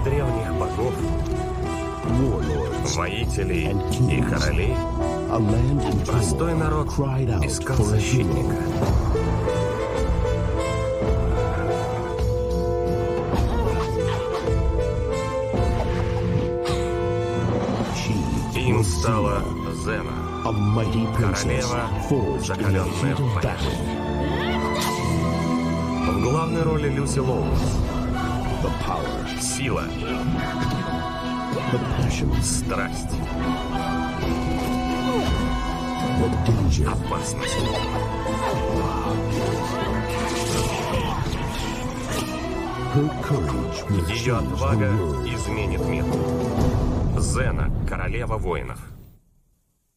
древних богов, воителей и королей, простой народ искал защитника. Им стала Зена, королева, закаленная в бою. В главной роли Люси Лоуренс. Сила, страсть, опасность. Ее отвага изменит мир. Зена, королева воинов.